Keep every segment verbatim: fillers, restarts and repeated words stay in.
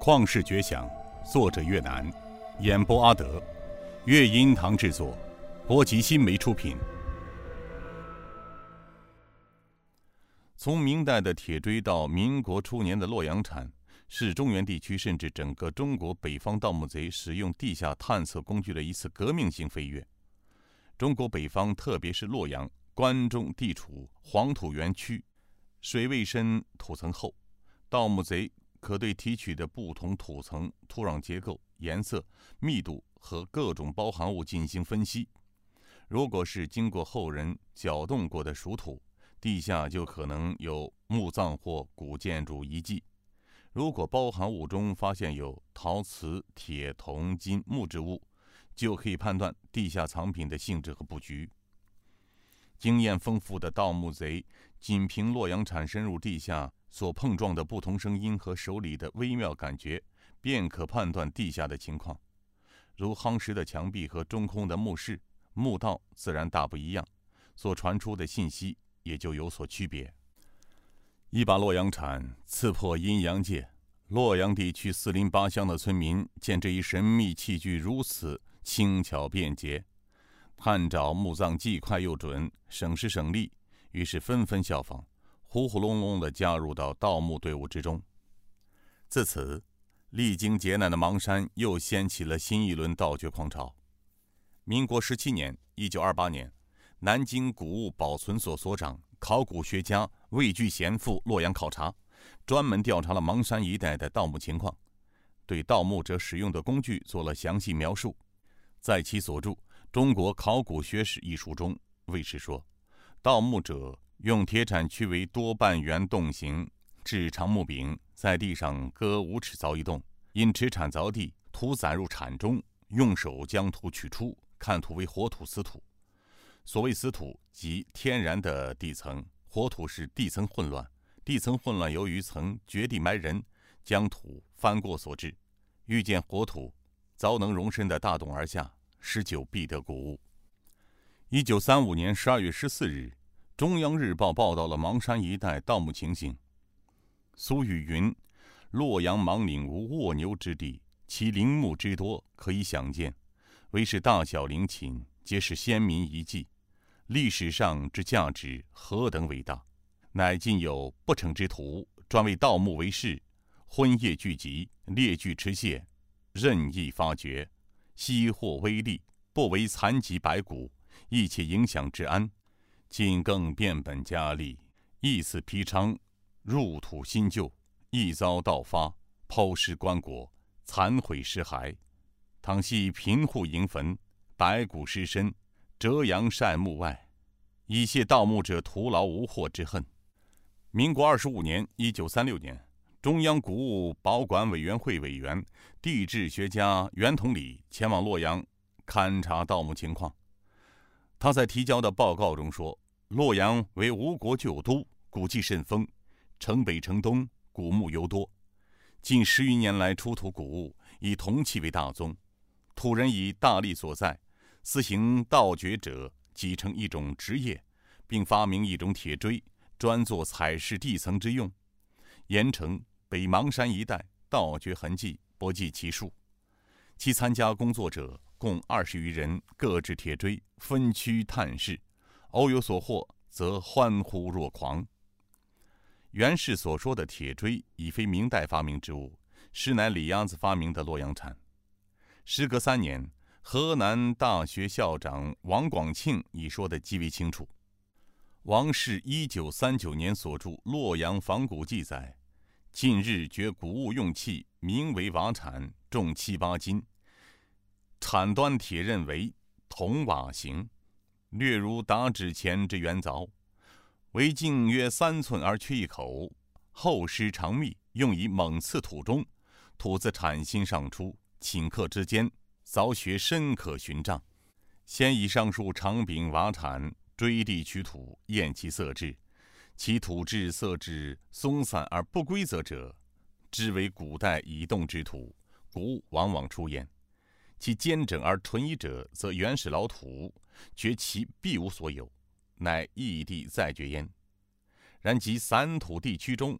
旷世绝响，作者岳南，演播阿德，乐音堂制作，波吉新媒出品。从明代的铁锥到民国初年的洛阳铲，是中原地区甚至整个中国北方盗墓贼使用地下探测工具的一次革命性飞跃。中国北方，特别是洛阳、关中地处黄土原区，水位深，土层厚，盗墓贼可对提取的不同土层、土壤结构、颜色、密度和各种包含物进行分析。如果是经过后人搅动过的熟土，地下就可能有墓葬或古建筑遗迹。如果包含物中发现有陶瓷、铁、铜、金、木质物，就可以判断地下藏品的性质和布局。经验丰富的盗墓贼仅凭洛阳铲深入地下所碰撞的不同声音和手里的微妙感觉，便可判断地下的情况。如夯实的墙壁和中空的墓室、墓道自然大不一样，所传出的信息也就有所区别。一把洛阳铲刺破阴阳界，洛阳地区四邻八乡的村民见这一神秘器具如此轻巧便捷，探找墓葬既快又准，省时省力，于是纷纷效仿，呼呼隆隆地加入到盗墓队伍之中。自此，历经劫难的邙山又掀起了新一轮盗掘狂潮。民国十七年（一九二八年），南京古物保存所所长、考古学家魏聚贤赴洛阳考察，专门调查了邙山一带的盗墓情况，对盗墓者使用的工具做了详细描述。在其所著《中国考古学史》一书中，魏氏说，盗墓者用铁铲曲为多半圆洞形，制长木柄，在地上割五尺凿一洞，因持铲凿地，土散入铲中，用手将土取出，看土为活土死土。所谓死土，即天然的地层，活土是地层混乱，地层混乱由于曾掘地埋人，将土翻过所致。遇见活土，凿能容身的大洞而下，施久必得谷物。一九三五年十二月十四日，中央日报报道了邙山一带盗墓情形。俗语云：洛阳邙岭无卧牛之地，其陵墓之多，可以想见。唯是大小陵寝，皆是先民遗迹，历史上之价值何等伟大！乃今有不成之徒，专为盗墓为事，昏夜聚集，列具持械，任意发掘，悉获威力，不为残疾白骨，亦且影响治安。今更变本加厉，异次披昌，入土新旧，亦遭盗发，抛尸棺椁，残毁尸骸。倘系贫户营坟，白骨尸身，折阳晒墓外，以泄盗墓者徒劳无获之恨。民国二十五年（一九三六年），中央古物保管委员会委员、地质学家袁同礼前往洛阳勘察盗墓情况。他在提交的报告中说，洛阳为吴国旧都，古迹甚丰，城北城东，古墓尤多。近十余年来出土古物以铜器为大宗，土人以大力所在，私行盗掘者即成一种职业，并发明一种铁锥，专做采试地层之用。盐城、北邙山一带盗掘痕迹不计其数，其参加工作者共二十余人，各执铁锥，分区探视，偶有所获，则欢呼若狂。袁氏所说的铁锥已非明代发明之物，实乃李鸭子发明的洛阳铲。时隔三年，河南大学校长王广庆已说得极为清楚。王氏一九三九年所著《洛阳仿古》记载，近日掘古物用器，名为瓦铲，重七八斤，铲端铁刃为铜瓦形，略如打指前之圆凿，为径约三寸而缺一口，厚实长密，用以猛刺土中，土自铲心上出，顷刻之间，凿穴深可寻丈。先以上述长柄瓦铲锥地取土，验其色质，其土质色质松散而不规则者，知为古代移动之土，古物往往出焉；其坚整而纯一者，则原始老土，掘其必无所有，乃异地再掘焉。然即散土地区中，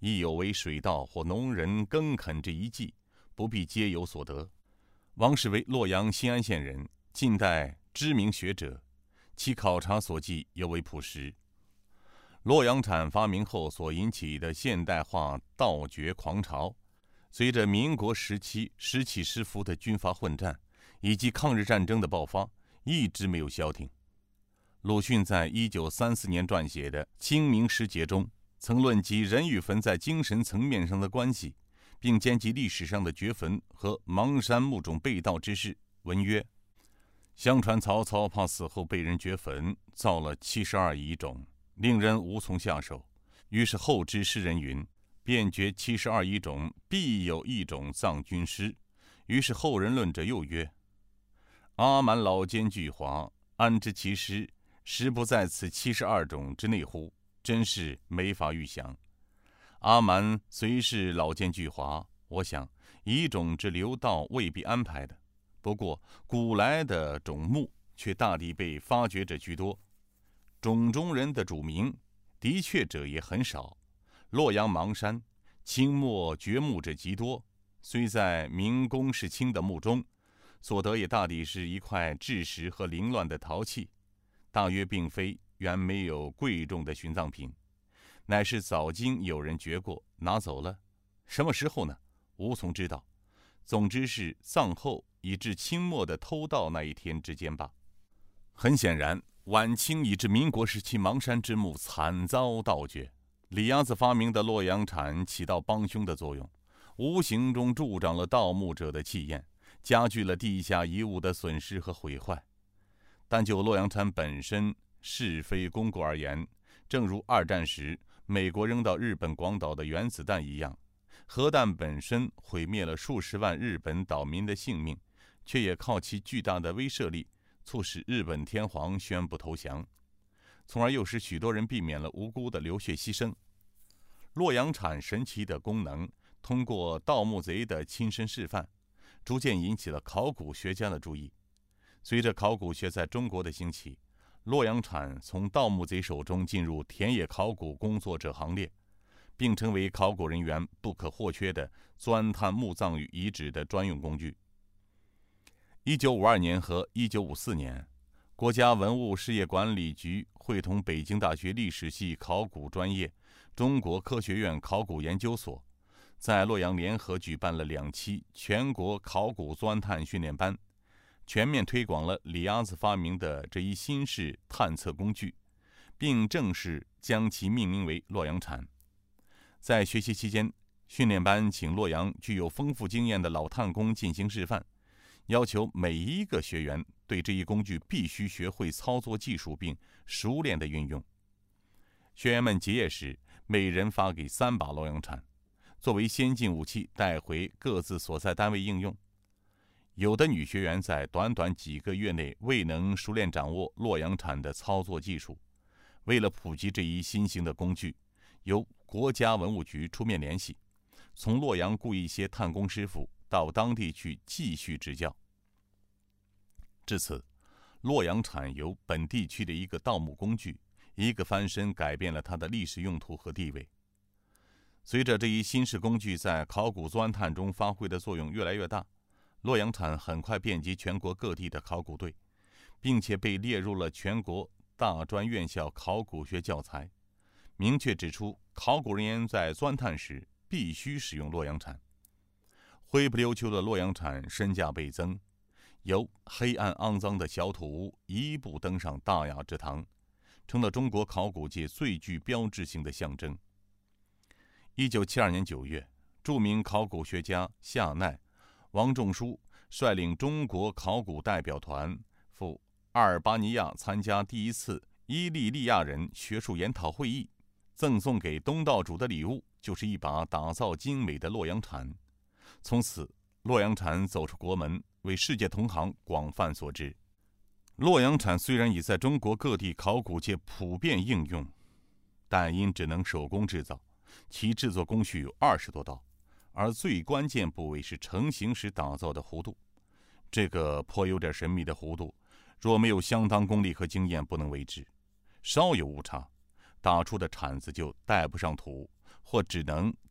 亦有为水稻或农人耕垦之一技，不必皆有所得。王氏为洛阳新安县人，近代知名学者，其考察所记尤为朴实。洛阳铲发明后所引起的现代化盗掘狂潮，随着民国时期时起时伏的军阀混战以及抗日战争的爆发，一直没有消停。鲁迅在一九三四年撰写的《清明时节》中，曾论及人与坟在精神层面上的关系，并兼及历史上的掘坟和邙山墓种被盗之事，文曰：相传曹操怕死后被人掘坟，造了七十二遗冢，令人无从下手。于是后知诗人云：便掘七十二遗冢，必有一种葬军师。于是后人论者又曰：阿蛮老奸巨猾，安知其师实不在此七十二种之内乎？真是没法预想。阿蛮虽是老奸巨猾，我想遗种之流盗未必安排的。不过古来的冢墓却大抵被发掘者居多，冢中人的主名的确者也很少。洛阳邙山清末掘墓者极多，虽在明公世卿的墓中，所得也大抵是一块制石和凌乱的陶器，大约并非原没有贵重的殉葬品，乃是早经有人掘过拿走了，什么时候呢？无从知道。总之是葬后以至清末的偷盗那一天之间吧。很显然，晚清以至民国时期邙山之墓惨遭盗掘，李鸭子发明的洛阳铲起到帮凶的作用，无形中助长了盗墓者的气焰，加剧了地下遗物的损失和毁坏。但就洛阳铲本身是非功过而言，正如二战时美国扔到日本广岛的原子弹一样，核弹本身毁灭了数十万日本岛民的性命，却也靠其巨大的威慑力促使日本天皇宣布投降，从而又使许多人避免了无辜的流血牺牲。洛阳铲神奇的功能通过盗墓贼的亲身示范，逐渐引起了考古学家的注意。随着考古学在中国的兴起，洛阳铲从盗墓贼手中进入田野考古工作者行列，并成为考古人员不可或缺的钻探墓葬与遗址的专用工具。一九五二年和一九五四年，国家文物事业管理局会同北京大学历史系考古专业、中国科学院考古研究所，在洛阳联合举办了两期全国考古钻探训练班，全面推广了李鸭子发明的这一新式探测工具，并正式将其命名为洛阳铲。在学习期间，训练班请洛阳具有丰富经验的老探工进行示范，要求每一个学员对这一工具必须学会操作技术并熟练的运用。学员们结业时，每人发给三把洛阳铲，作为先进武器带回各自所在单位应用。有的女学员在短短几个月内未能熟练掌握洛阳铲的操作技术，为了普及这一新型的工具，由国家文物局出面联系，从洛阳雇一些探工师傅到当地去继续指教。至此，洛阳铲由本地区的一个盗墓工具，一个翻身改变了它的历史用途和地位。随着这一新式工具在考古钻探中发挥的作用越来越大，洛阳铲很快遍及全国各地的考古队，并且被列入了全国大专院校考古学教材，明确指出考古人员在钻探时必须使用洛阳铲。灰不溜秋的洛阳铲身价倍增，由黑暗肮脏的小土屋一步登上大雅之堂，成了中国考古界最具标志性的象征。一九七二年九月，著名考古学家夏奈、王仲舒率领中国考古代表团赴阿尔巴尼亚参加第一次伊利利亚人学术研讨会议，赠送给东道主的礼物就是一把打造精美的洛阳铲。从此，洛阳铲走出国门，为世界同行广泛所知。洛阳铲虽然已在中国各地考古界普遍应用，但因只能手工制造，其制作工序有二十多道，而最关键部位是成型时打造的弧度。这个颇有点神秘的弧度，若没有相当功力和经验，不能为之。稍有误差，打出的铲子就带不上土，或只能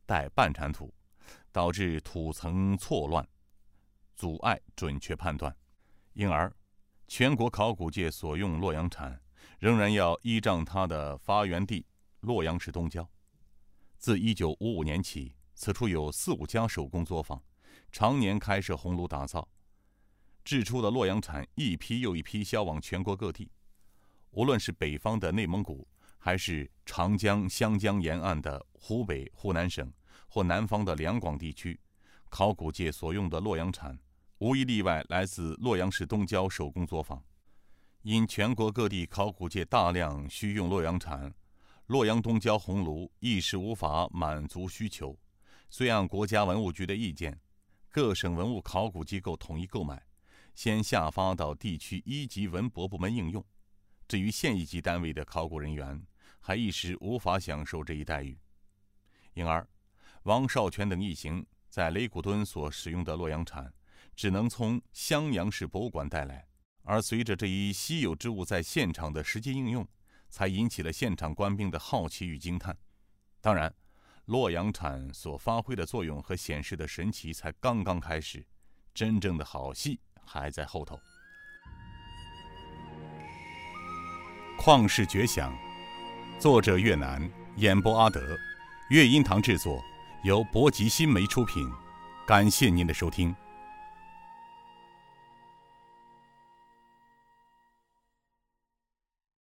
带半铲土，导致土层错乱，阻碍准确判断。因而，全国考古界所用洛阳铲仍然要依仗它的发源地洛阳市东郊。自一九五五年起，此处有四五家手工作坊，常年开设红炉打造，制出的洛阳铲一批又一批销往全国各地。无论是北方的内蒙古，还是长江、湘江沿岸的湖北、湖南省，或南方的两广地区，考古界所用的洛阳铲无一例外来自洛阳市东郊手工作坊。因全国各地考古界大量需用洛阳铲，洛阳东郊红炉一时无法满足需求，遂按国家文物局的意见，各省文物考古机构统一购买，先下发到地区一级文博部门应用。至于县一级单位的考古人员，还一时无法享受这一待遇。因而，王少全等一行在雷古墩所使用的洛阳铲，只能从襄阳市博物馆带来。而随着这一稀有之物在现场的实际应用，才引起了现场官兵的好奇与惊叹。当然，洛阳铲所发挥的作用和显示的神奇才刚刚开始，真正的好戏还在后头。旷世绝响，作者岳南，演播阿德，乐音堂制作，由博吉新媒出品。感谢您的收听。